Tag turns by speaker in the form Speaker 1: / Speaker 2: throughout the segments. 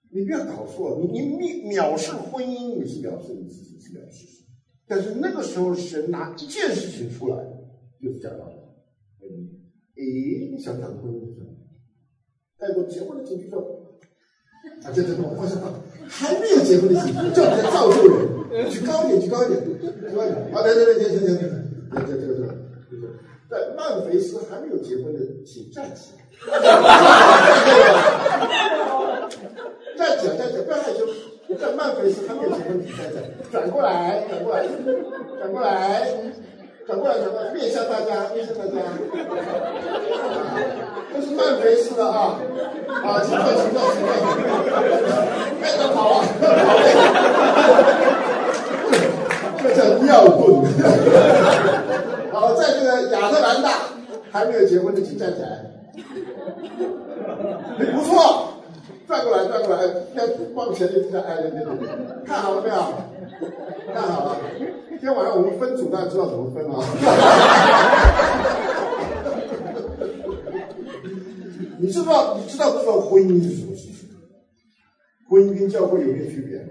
Speaker 1: 你不要搞错，你藐视婚姻，你是藐视你自己，是藐视神。但是那个时候，神拿一件事情出来，就是讲到婚姻。你想讲婚姻是什么？带过结婚的请举手。啊，这我放下放，还没有结婚的请举手，叫你在造就人，举高一点，举高一点，举高一点。啊，对，行，这个。在曼菲斯还没有结婚的，请站起来。站起来，不要害羞。在曼菲斯还没有结婚，请站起来。转过来，面向大家。这是曼菲斯的啊，请坐。别得跑啊！这叫尿遁。好，在这个亚特兰大还没有结婚的，请站起来。不错，转过来，要往前就这样，对，看好了没有？看好了。今天晚上我们分组，大家知道怎么分吗？你知道婚姻是什么事情？婚姻跟教会有没有区别？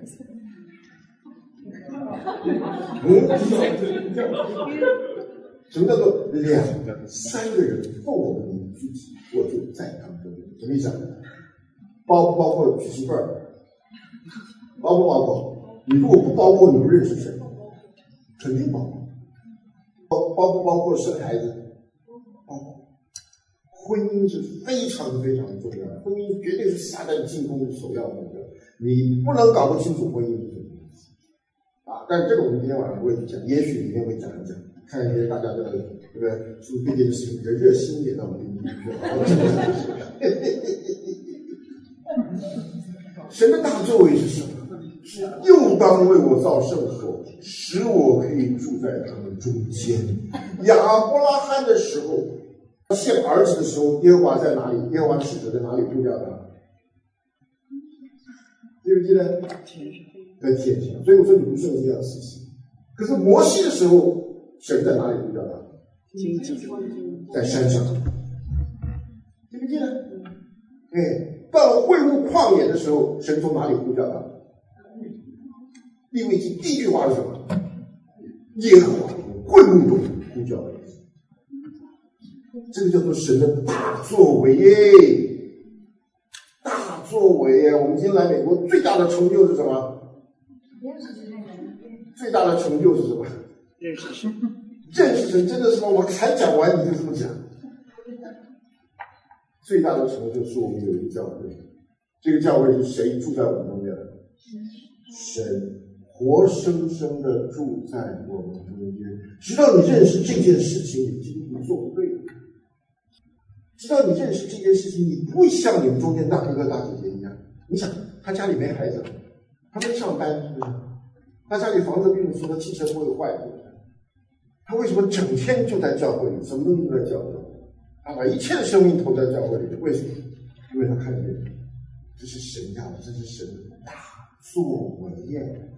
Speaker 1: 什么叫做3个人奉我的名聚集，我就在他们中间？什么意思啊？包不包括娶媳妇儿？包不包括？你如果不包括，你不认识神，肯定包括。包不包括生孩子？包括。婚姻是非常重要的，婚姻绝对是撒旦进攻首要目标。你不能搞不清楚婚姻是什么意思啊！但是这个我们今天晚上不会讲，也许明天会讲一讲。看一些大家的，对不对？是不是对这件事情比较热心一点？那我们就好好讲神的大作为是什么？是又当为我造圣所，使我可以住在他们中间。亚伯拉罕的时候，献儿子的时候，耶和华在哪里？耶和华使者在哪里呼叫他？记不记得？在天上。所以我说你不圣经要仔细。可是摩西的时候，神在哪里呼叫他？在山上，记不记得？到了会幕旷野的时候，神从哪里呼叫他？利未记第一句话是什么？耶和华会幕中呼叫他。这个叫做神的大作为大作为我们今天来美国最大的成就是什么？最大的成就是什么？认识神真的是吗？我才讲完你就这么讲。最大的成就是我们有一个教会，这个教会是谁住在我们中间？神活生生的住在我们中间。直到你认识这件事情，你基督徒做不对的。直到你认识这件事情，你不会像你们中间大哥哥大姐姐一样。你想，他家里没孩子，他没上班，是不是？他家里房子并不是，他汽车不会坏，他为什么整天就在教会里，什么东西都在教会里？他把一切的生命投在教会里，为什么？因为他看见这是神要的，这是神的大作为耶。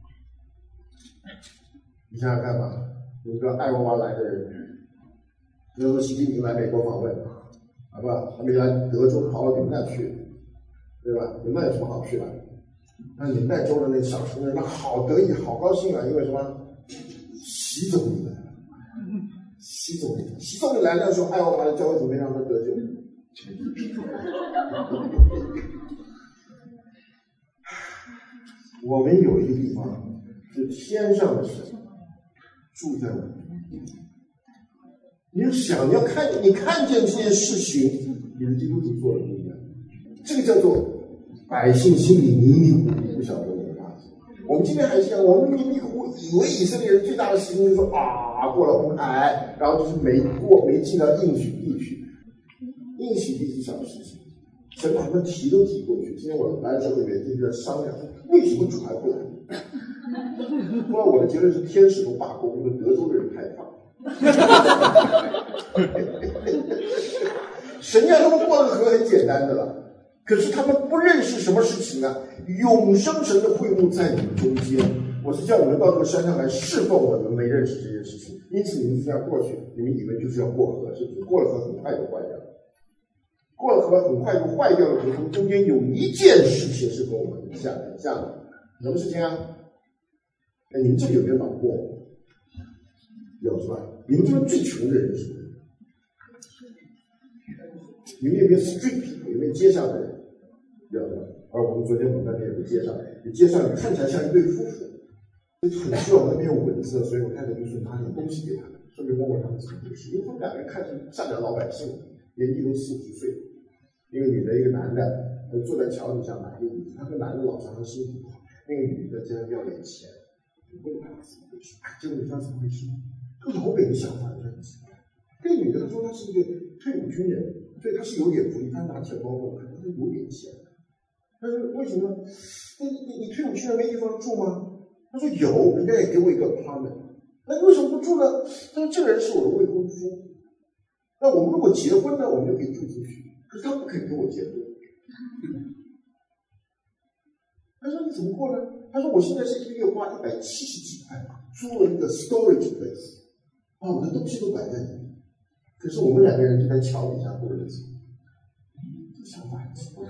Speaker 1: 你想想看吧，有个爱荷华来的人，比如说习近平来美国访问，好吧，他没来德州，跑到纽带去，对吧？纽带有什么好去的？那纽带州的那个小城人，那好得意，好高兴啊！因为什么？习总理来了，习总理来了，说爱荷华的教会怎么没让他得救？我们有一个地方是天上的神住在我们。你就想，你看见这件事情，你的基督徒做的不一样。这个叫做百姓心里迷迷糊糊，不晓得我的大事。我们今天还是一样，我们迷迷糊糊以为以色列人最大的事情就是说过了红海，然后就是没进到应许地去。应许地是小事情，神把他们提都提过去。今天我来的时候，里面就在商量，为什么主还不来？后来我的结论是，天使都罢工，因为德州的人害怕。神让他们过河很简单的了，可是他们不认识什么事情呢？永生神的会幕在你们中间，我是叫你们到这个山上来侍奉我，你们没认识这件事情，因此你们就这样过去，你们以为就是要过河，是不是？过了河很快就坏掉了， 过了河很快就坏掉了。他们中间有一件事情是跟我们很像的，什么事情啊？哎，你们这里有没有老过？有是吧？你们这边最穷的人是什么？你们有没有 street people？ 有没有街上的人？有是吧？我们昨天那边有个街上，街上看起来像一对夫妇，很希望那边有蚊子，所以我太太就说拿点东西给他们，顺便问问他们怎么回事，因为他们两个人看着善良老百姓，年纪都40岁，一个女的，一个男的，坐在桥底下买个椅子，他跟男的老常常心情不好，那个女的竟然要点钱，问他怎么回事，结果你知道怎么回事吗？这个老北的想法就很奇怪。这个女的她说她是一个退伍军人，所以她是有点福利，她拿钱包给我看，她有点钱。但是为什么？你退伍军人没地方住吗？他说有，人家也给我一个 apartment。那你为什么不住呢？他说这个人是我的未婚夫。那我们如果结婚呢，我们就可以住进去。可是他不肯跟我结婚。他说你怎么过呢？他说我现在是一个月花170几块租了一个 storage place， 把我的东西都摆在里面。可是我们两个人就在桥底下过日子。这想法很奇怪。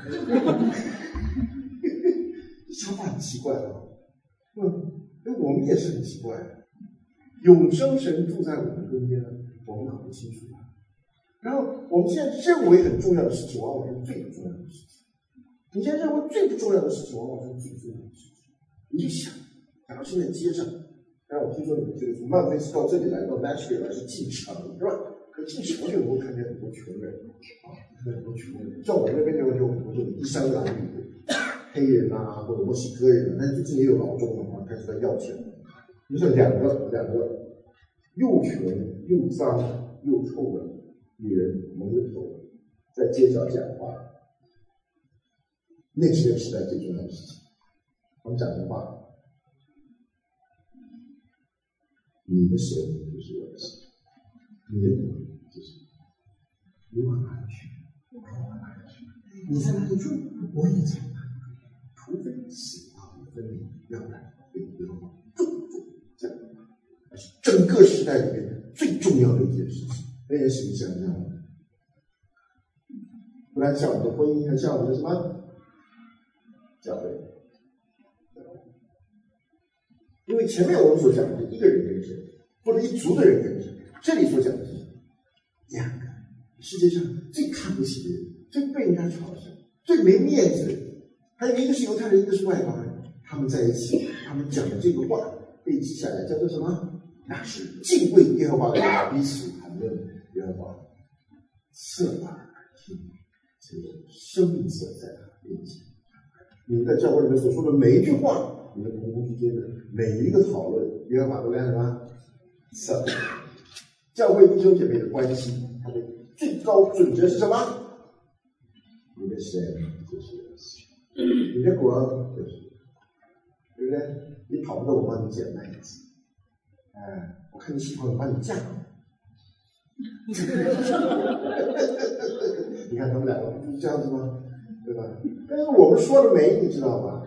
Speaker 1: 想法很奇怪啊。我们也是很奇怪。永生神住在我们中间，我们搞不清楚。然后我们现在认为很重要的事情，往往是最不重要的事情。你现在认为最不重要的事情，往往是最重要的事情。你就想，假如现在街上，当然我听说你们这个从曼菲斯到这里来到 Nashville 是进城，是吧？可进城就能够看见很多穷人啊，看见很多穷人。像我们那边就很多这种衣衫褴褛的黑人啊，或者墨西哥人啊，但最近也有劳动的话开始在要钱。就是两个又穷又脏又臭的女人蒙着头在街角讲话，那是这个时代最重要的事情。他们讲的话，你的神就是我的神，你的主就是你往哪里去，我往哪里去，你在哪里住，我也在哪里住，除非死亡分离，要不然对耶和华重这样。整个时代里面最重要的一件事情，那件事情想一下，不然像我们的婚姻，还像我们的什么教会。因为前面我们所讲的是一个人跟神，或者一族的人跟神，这里所讲的是两个世界上最看不起的人，最被人家嘲笑、最没面子的人，还有一个是犹太人，一个是外邦人，他们在一起，他们讲的这个话被记下来，叫做什么？那是敬畏耶和华的人彼此谈论耶和华，侧耳而听，这个生命色在他面前。你们在教会里面所说的每一句话，你们同工之间的每一个讨论，耶和华都在什么？侧耳。教会弟兄姐妹的关系，它的最高准则是什么？你的神就是我的神，你的国就是，对不对？你跑不动，我帮你捡麦子。我看你喜欢，我帮你嫁。你看他们两个不是这样子吗？对吧？但是我们说了没，你知道吗？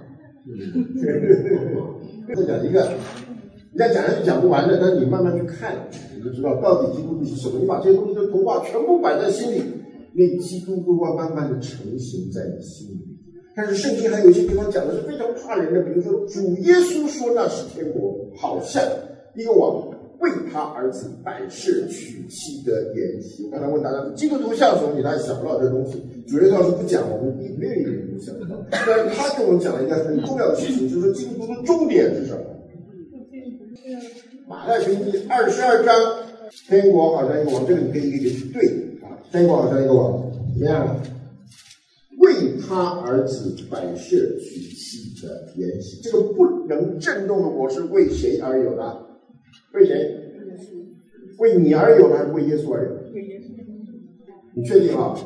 Speaker 1: 再讲一个，你再讲下去讲不完的，但是你慢慢去看，你就知道到底基督是什么。你把这些东西的图画全部摆在心里，那基督会慢慢的成型在你心里。但是圣经还有一些地方讲的是非常怕人的，比如说主耶稣说那是天国，好像一个王为他儿子摆设娶妻的筵席。我刚才问大家，基督徒像什么？你大家想不到这东西。主耶稣要是不讲，我们没有一个人都想不到。但是他跟我们讲了一个很重要的事情，就是说基督徒的终点是什么？马太福音第22章，天国好像一个王，这个你可以一个去对啊，天国好像一个王，怎么样？为他儿子摆设娶妻的筵席，这个不能震动的我是为谁而有的？为谁？为你而有的，还是为耶稣而有的？你确定啊？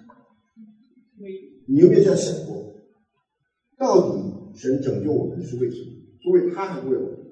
Speaker 1: 你有没有这样想过？到底神拯救我们是为什么？是为他还是为我们？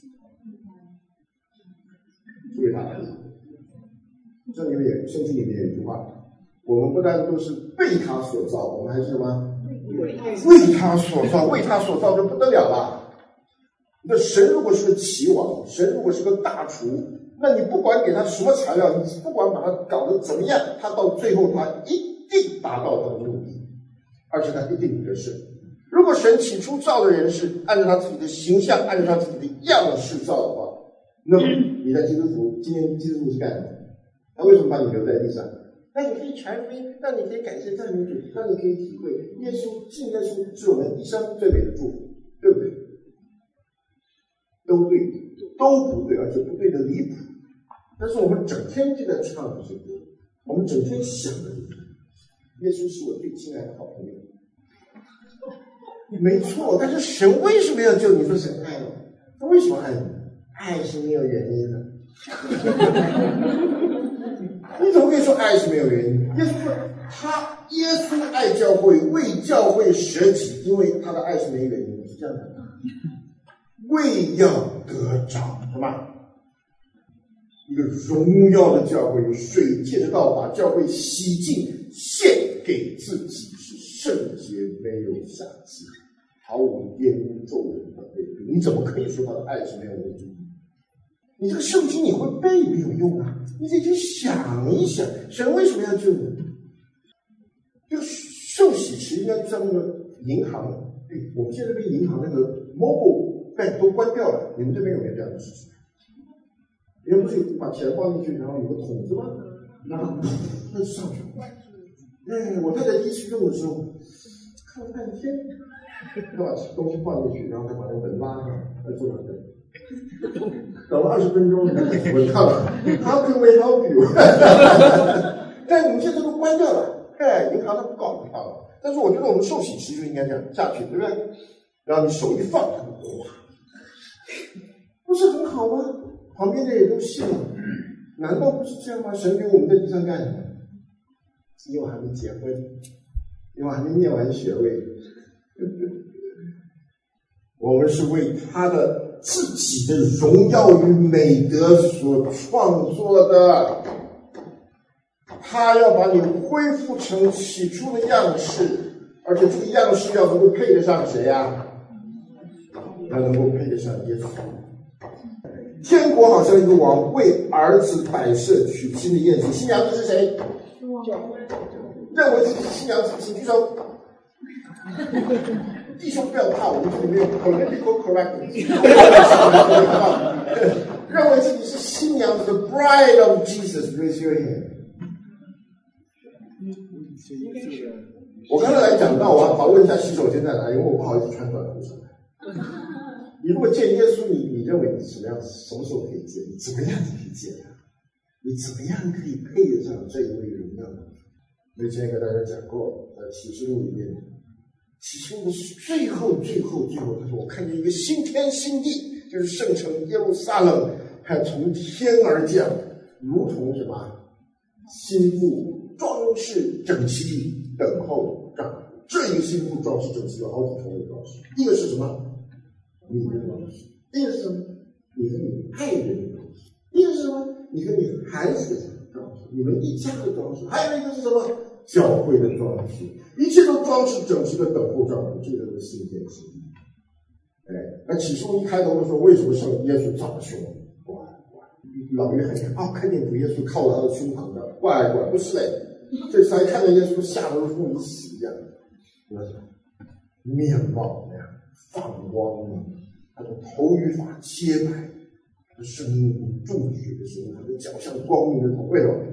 Speaker 1: 是为他儿子。圣经里面有一句话，我们不但都是被他所造，我们还是什么？为他所造，为他所造就不得了了。那神如果是个齐王，神如果是个大厨，那你不管给他什么材料，你不管把他搞得怎么样，他到最后他一定达到他的目的，而且他一定得胜。如果神起初造的人是按照他自己的形象，按照他自己的样式造的话，那么你在基督徒，今天基督徒是干什么？他为什么把你留在地上？让你可以传福音，让你可以感谢赞美主，让你可以体会耶稣，信耶稣是我们一生最美的祝福，对不对？都对，都不对，而且不对的离谱。但是我们整天就在唱这些歌，我们整天想的就是耶稣是我最亲爱的好朋友。没错，但是神为什么要救你？说神爱你，他为什么爱你？爱是没有原因的。你怎么可以说爱是没有原因？耶稣说耶稣爱教会，为教会舍己，因为他的爱是没有原因的，是这样的。为要得着什么？一个荣耀的教会，有水借着道把教会洗净，献给自己，是圣洁，没有瑕疵，毫无玷污皱纹的背叛。你怎么可以说他的爱是没有问题？你这个圣经你会背没有用啊，你得去想一想，神为什么要救你？这个受洗池应该就像那个银行，我们现在这边银行那个 mobile bank 都关掉了，你们这边有没有这样的事情？你们不是把钱放进去，然后有个桶子吗？然后它就上去了。我太太第一次用的时候，看了半天，她把东西放进去，然后再把那个门拉上，再坐上去。等了20分钟，我看了 ，How can we help you？ 但你们现在都关掉了，银行都不搞它了。但是我觉得我们受洗池就应该这样下去，对不对？然后你手一放，哗，不是很好吗？旁边的人都信了，难道不是这样吗？神给我们在地上干什么？因为我还没结婚，因为我还没念完学位，我们是为他的自己的荣耀与美德所创作的。他要把你恢复成起初的样式，而且这个样式要能够配得上谁呀？要能够配得上耶稣。天国好像一个王为儿子摆设娶亲的宴席，新娘子是谁？认为自己是新娘子，请举手。弟兄不要怕，我们这里没有 political correctness。认为自己是新娘子的 bride of Jesus，raise your hand。我刚才来讲到，我要问一下洗手间在哪里，因为我不好意思穿短裤上来。你如果见耶稣，你认为你什么时候可以见？你怎么样可以见他？你怎么样可以配得上这一位荣耀？我以前跟大家讲过，在启示录里面，启示录是最后，他说我看见一个新天新地，就是圣城耶路撒冷，还从天而降，如同什么新妇装饰整齐，等候丈夫。这一个新妇装饰整齐有好几重的装饰，一个是什么？你的装饰，一个是什么？你和你爱人的装饰，一个是什么？你和你孩子的装饰，你们一家的装饰，还有一个是什么？教会的装饰，一切都装饰整齐的等候丈夫，这个是新天新地。那启示录一开头的时候，为什么圣耶稣这么凶？老约翰看见主耶稣靠他的胸膛的，乖，不是嘞，这才看见耶稣吓得如同死一样，面貌那样放光了，他的头与发洁白，他的声音如众水的声音，他的脚像光明的头。为什么？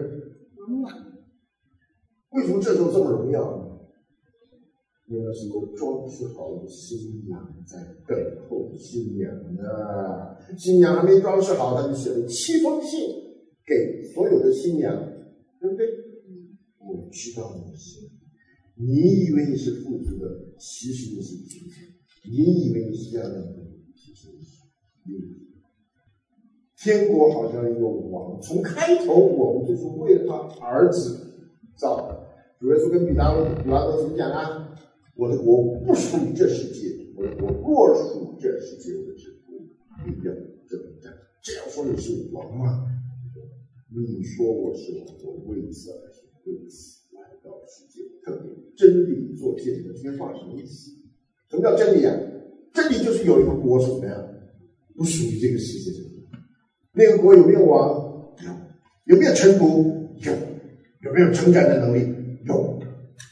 Speaker 1: 为什么这时候这么荣耀呢？因为是一个装饰好的新娘在等候新娘呢。新娘还没装饰好，他就写了7封信给所有的新娘，对不对？我知道你是，你以为你是富足的，其实你是贫穷；你以为你是这样的，其实你是贫穷。天国好像一个王，从开头我们就是为了他儿子造的。主耶稣跟彼拉多怎么讲啊？我的国不属于这世界，我的国若属这世界，我的国必要征战。这样说你是王吗？你说我是王，我为此而生，为此来到世界，特别真理做见证。这些话什么意思？什么叫真理啊？真理就是有一个国是怎么样，不属于这个世界的。那个国有没有王？有。有没有臣仆？有。有没有征战的能力？有。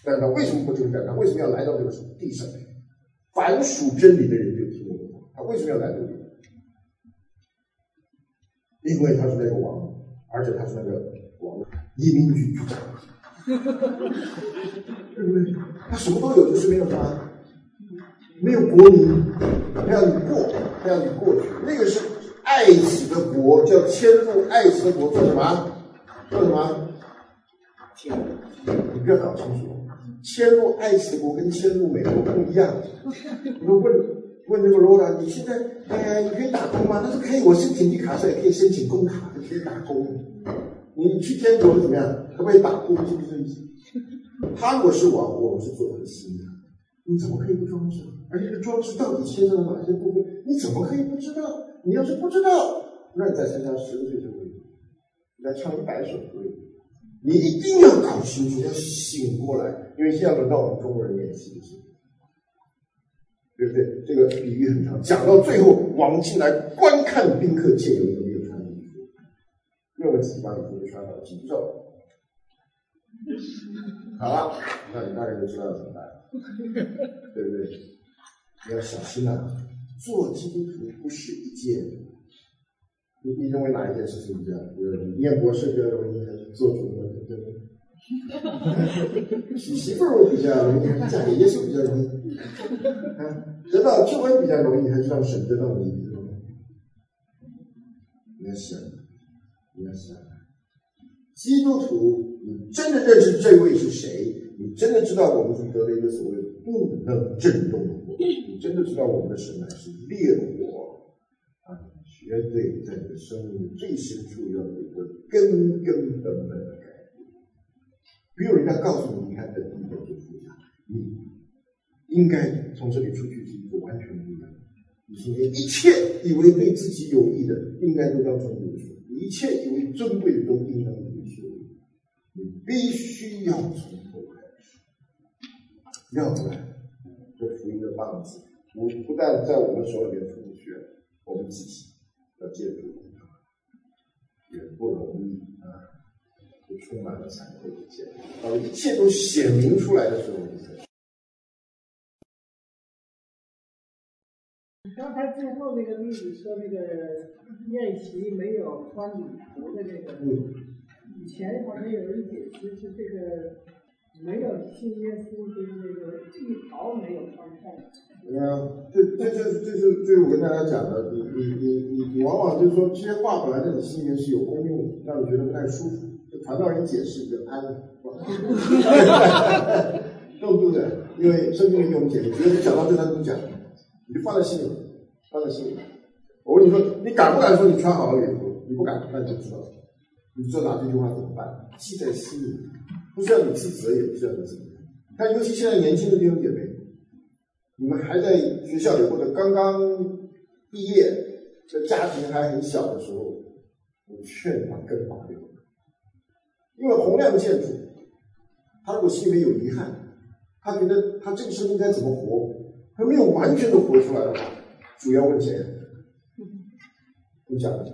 Speaker 1: 但是他为什么不听讲？他为什么要来到这个地上？凡属真理的人就听我的话。他为什么要来这里？因为他是那个王，而且他是那个王移民局局长，对不对？他什么都有，就是没有啥，没有国民，他要你过，他要你过去。那个是爱子的国，叫迁入爱子的国，做什么？做什么？你不要搞清楚，迁入爱子的国跟迁入美国不一样。你说问这个罗拉，你现在你可以打工吗？他说可以，我申请绿卡时也可以申请工卡，就可以打工。你去天国怎么样？可不可以打工？是不是？他如果是我是做他的心的，你怎么可以不装饰？而且这装饰到底牵涉了哪些部分？你怎么可以不知道？你要是不知道，那你再参加10个岁就可以，你再唱100首歌。你一定要搞清楚，要醒过来，因为现在轮到我们中国人演戏的时候，对不对？这个比喻很长，讲到最后，王进来观看宾客借由都没有穿衣服，因为我自己把衣服穿好，紧不皱。好了，那你大概就知道怎么办，对不对？你要小心啊！做基督徒不是一件，你认为哪一件事情比较容易？念博士比较容易，还是做主任比较容易？娶媳妇儿比较容易，还是嫁给耶稣比较容易？得到救恩比较容易，还是让神得到你比较容易？你要想，基督徒，你真的认识这位是谁？你真的知道我们是得了一个所谓不能震动的火，你真的知道我们的神乃是烈火啊，绝对在你的生命最深处要有一个根本的改变。没有人家告诉你，你看本地的这副家，你应该从这里出去是一个完全不一样的。你今天一切以为对自己有益的，应该都当成有益；一切以为尊贵的，都应当有益。你必须要从头开始，要不然这福音的棒子，不但在我们手里面出不去，我们自己要借助也不容易啊，就充满了惭愧之见。当一切都显明出来的时候，
Speaker 2: 刚才最后那个例子说那个宴席没有穿礼服的那个，以前好像有人解释是这个没有信耶稣，就是那个浴袍没有穿上。
Speaker 1: 这我跟大家讲的，你往往就是说这些话本来在你心里面是有功用的，让你觉得不太舒服，就传道人解释就安了，对不对？因为圣经里给我们解释，觉得讲到这他都讲，你就放在心里。我问你说，你敢不敢说你穿好了礼服？你不敢，那你就知道了。你知道哪这句话怎么办？记在心里，不需要你自责，也不需要你怎么样。但尤其现在年轻的弟兄姐妹，你们还在学校里或者刚刚毕业，这家庭还很小的时候，我劝你把根拔掉。因为洪亮建筑，他如果心里面有遗憾，他觉得他这个生命该怎么活，他没有完全的活出来的话，主要问谁？你讲的。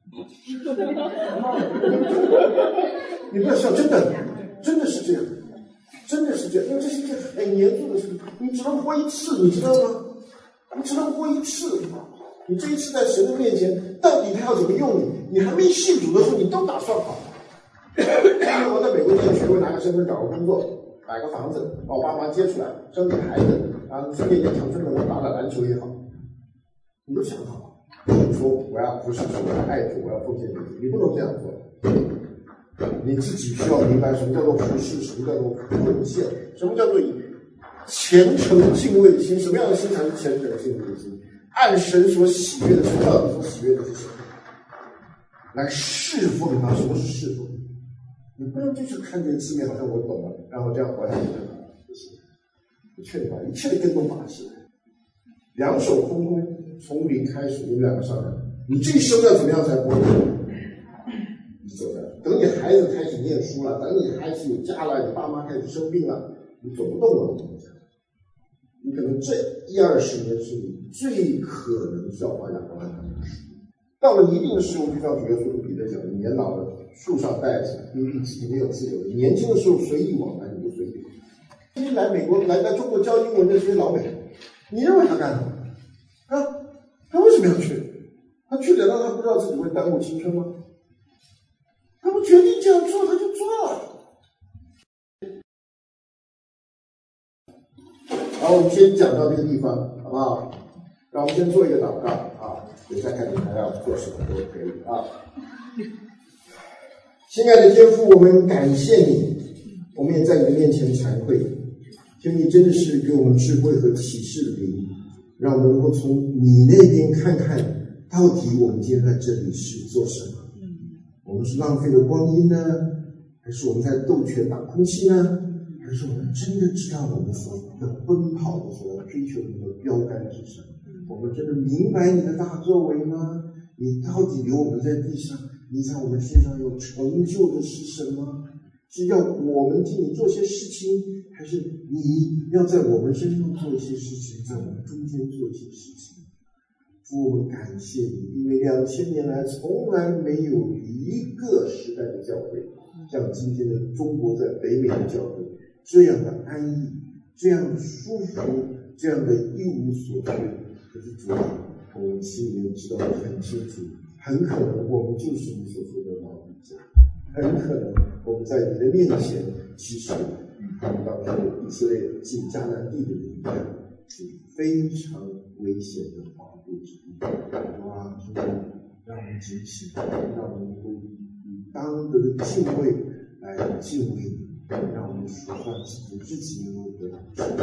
Speaker 1: 你不要笑，真的是这样，因为这是一件很严肃的事情，你只能活一次，你知道吗？你只能活一次，你这一次在神的面前，到底他要怎么用你？你还没信主的时候，你都打算好。因为我在美国念学位，拿个身份找个工作，买个房子，把我爸妈接出来，生个孩子，然后念念长春的，我打篮球也好，你都想好了。你说我要服侍主，我要爱主，我要奉献给主，你不能这样做。你自己需要明白什么叫做服侍，什么叫做奉献，什么叫做虔诚敬畏的心。什么样的心才是虔诚敬畏的心？按神所喜悦的，神到底所喜悦的是什么？来侍奉他。什么是侍奉？你不能就是看这个字面，好像我懂了，然后这样活下去就好了，不行。我劝你把一切的根都拔起来，两手空空，从零开始，你们两个商量，你这一生要怎么样才不会？你走的，等你孩子开始念书了，等你孩子有家了，你爸妈开始生病了，你走不动了，我跟你讲，你可能这10-20年是你最可能是要发扬光大的事。到了一定的时候，就像主耶稣跟彼得讲，年老了树上带子，因为自己没有自由的；年轻的时候随意往来，你就随意。 来美国来中国教英文的这些老美，你认为他干什么？他为什么要去？他去难道他不知道自己会耽误青春吗？他不决定这样做，他就做了。好，我们先讲到这个地方，好不好？让我们先做一个祷告啊，等一下看你还要做什么都可以啊。亲爱的天父，我们感谢你，我们也在你的面前惭愧，求你真的是给我们智慧和启示的灵，让我们能够从你那边看看，到底我们今天在这里是做什么？我们是浪费了光阴呢，还是我们在斗拳打空气呢？还是我们真的知道我们所要奔跑的、所要追求的标杆是什么？我们真的明白你的大作为吗？你到底留我们在地上，你在我们身上有成就的是什么？是要我们替你做些事情，还是你要在我们身上做一些事情，在我们中间做一些事情？主，我们感谢你，因为2000年来从来没有一个时代的教会像今天的中国在北美的教会这样的安逸，这样的舒服，这样的一无所缺。可是主啊，我们心里面知道得很清楚，很可能我们就是你所说的老人家，很可能我们在你的面前，其实与他们当初以色列进迦南地的人一样，是非常危险的保护之地。哇，主啊，让我们警醒，让我们能够以当得的敬畏来敬畏你，让我们数算自己能够得到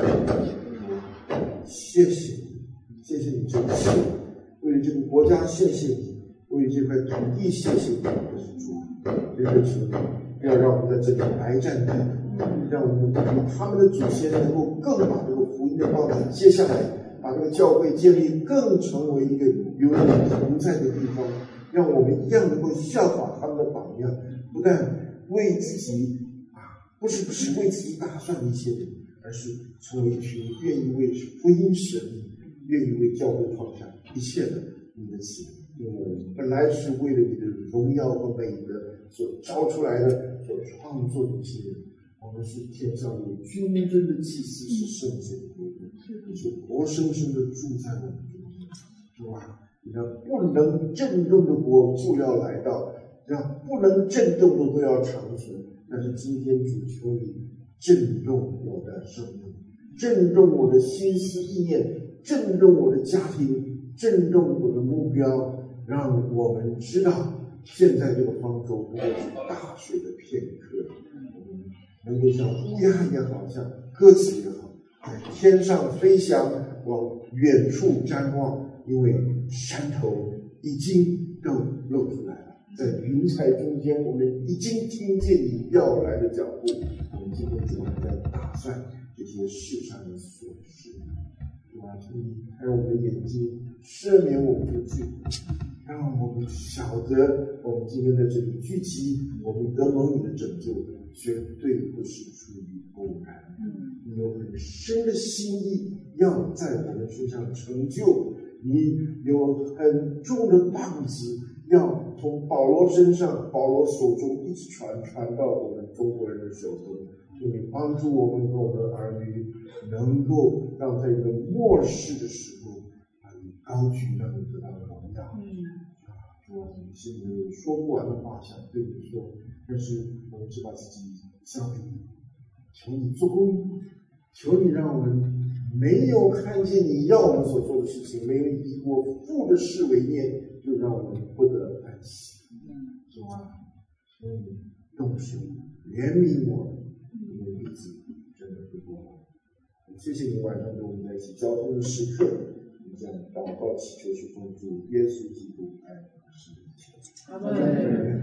Speaker 1: 谢谢你，谢谢你这一切，为了这个国家谢谢你，为了这块土地谢谢你，可是主，真的求你不要让我们在这里白占地土，让我们比他们的祖先能够更把这个福音的棒子接下来，把这个教会建立更成为一个有你同在的地方，让我们一样能够效法他们的榜样，不但为自己不是为自己打算的一些人，而是成为一群愿意为福音使命，愿意为教会放下一切的你的子民。因为我们本来是为了你的荣耀和美德所招出来的，所创作的一些人，我们是天上有君尊的祭司，是圣洁的国度，你是活生生的住在我们中间。主啊，你让不能震动的国就要来到，让不能震动的都要长存。但是今天主求你震动我的生命，震动我的心思意念，震动我的家庭，震动我的目标，让我们知道现在这个方舟不过是大水的片刻，我们能够像乌鸦也好，像鸽子也好，在天上飞翔，往远处瞻望，因为山头已经都露出来了。在云彩中间，我们已经听见你要来的脚步。我们今天怎么在打算这些世上的琐事？主啊，求你开我们的眼睛，赦免我们的罪，让我们晓得，我们今天在这里聚集，我们得蒙你的拯救，绝对不是出于偶然。你有很深的心意要在我们身上成就，你有很重的棒子。要从保罗身上、保罗手中一直传到我们中国人的手中，求你帮助我们和我们的儿女，能够让在一个末世的时候，把你高举，让你得到荣耀。主啊，你心里有说不完的话想对你说，但是我们只把自己交给你，求你做工，求你让我们没有看见你要我们所做的事情，没有以我父的事为念，就让我们不得安息。主啊，求你动手怜悯我们，因为日子真的不多。谢谢你晚上跟我们在一起交通的时刻，我们将祷告祈求是奉主耶稣基督爱我们的圣名。阿门。